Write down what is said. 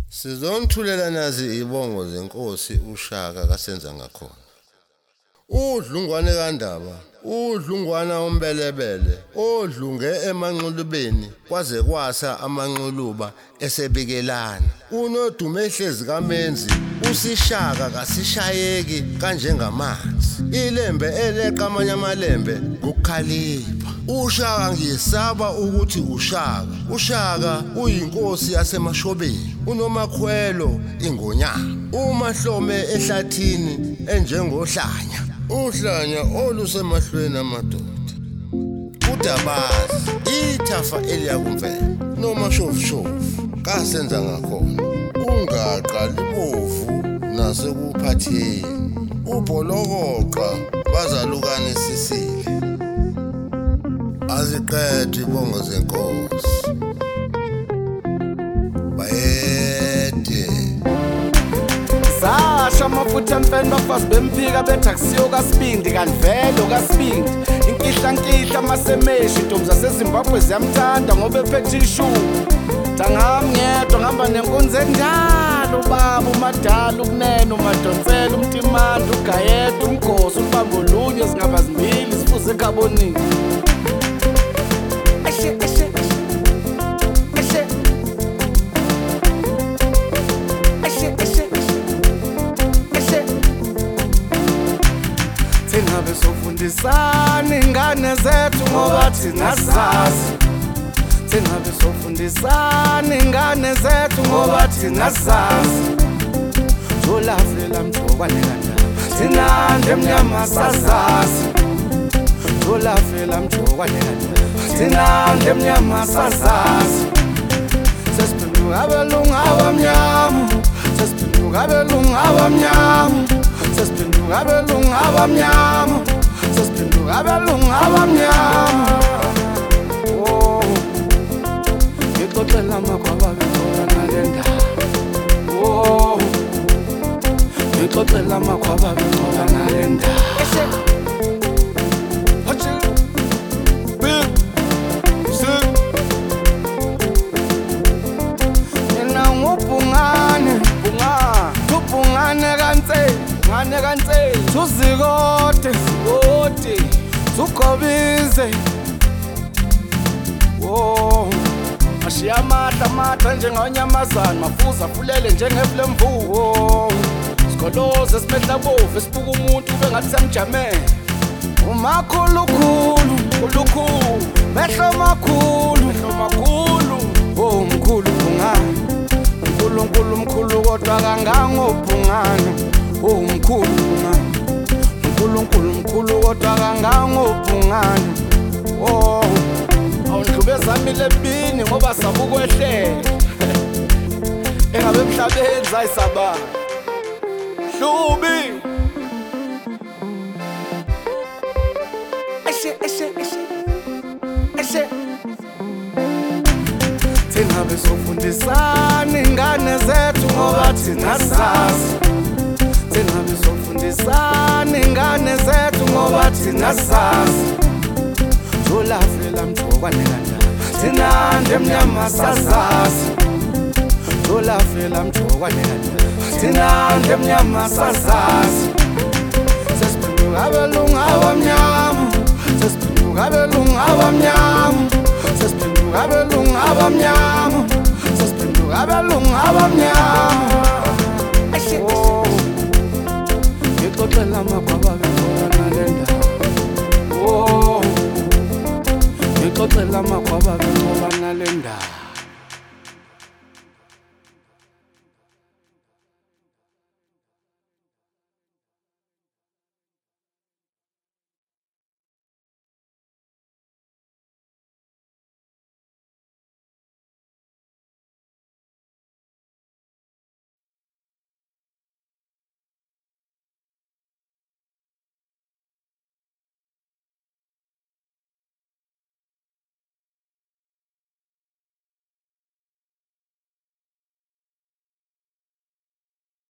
Sizongithulela nazi ibongo zenkosi uShaka kasenza ngakhona. Udlungwane kaNdaba, udlungwana ombelebele, odlunge emanxulubeni kwaze kwasa amanxuluba esebikelana. Unodume ehlezi kaMenzi, usishaka kasishayeki kanjengamanzi. Ilembe eleqa amanye amalembe ngokukhalipha. uShaka ngiyesaba ukuthi uShaka. uShaka uyinkosi yasemashobeni, unomakhwelo ingonyama. Umahlome ehlathini enjengohlanya, uhlanya olusemahlweni amadoda. uDabazi ithafa eliyakumvela, nomashofu kasenza ngakhona. Ungaqa libovu nasekuphatheni, ubholokoqa bazalukane sisile. Aziqedwe ibongo zenkosi bayede Sasha amafutha emfeni bafazi bemphika bethi akusiyo kaSibindi kanti vele kaSibindi. Inkihla amasemeshi intombi zaseZimbabwe ziyamthanda ngoba ephethe ishumi. Tangami ngedwa ngihamba nenkunzi endala, ubaba umadala ukunene umadonsela umtimanda ugayeda umgosi ubamba olunye zingaba zimbili sifuze ekhabonini. Thina besofundisana ingane zethu ngoba thina sazi. Thina besofundisana ingane zethu ngoba thina sazi. Tholafela mjokwane kaNdaba, thina ndemnyama sazazi. Tholafela mjokwane kaNdaba, thina ndemnyama sazazi. Sesiphenduka abelungu abamnyama, sesiphenduka abelungu abamnyama, sesiphenduka abelungu abamnyama, sesiphenduka abelungu abamnyama. Oh, ngixoxela amakhwaba bekhona ngale ndaba. Oh, ngixoxela amakhwaba bekhona ngale ndaba. Ngane kanse tuzikote zikote zugobize. Oh, ashiya amahla njengonyamazana, mafuza afulele njengeflemvu. Sikoloze simehla bovu esibuka umuntu ube ngathi samjamele. Umakhulukhulu khulukhulu mehlo makhulu oh mkhulu bungani, uNkulunkulu mkhulu kodwa kangangobhungane. Oh mkhulu bungani, uNkulunkulu mkhulu kodwa kangangobhungane. Oh, awundlube zami lebini ngoba sabukwehlela. Engabe emhlabeni zayisaba Hlubi. Thina besofundisana ingane zethu ngoba thina sazi. Thina besofundisana ingane zethu ngoba thina sazi. Tholafela mjokwane kaNdaba, thina ndemnyama sazazi. Tholafela mjokwane kaNdaba, thina ndemnyama sazazi. Sesiphenduka abelungu abamnyama, sesiphenduka abelungu abamnyama, sesiphenduka abelungu abamnyama, sesiphenduka abelungu abamnyama. Oh, ngixoxela amakhwaba bekhona ngale ndaba. Oh, ngixoxela amakhwaba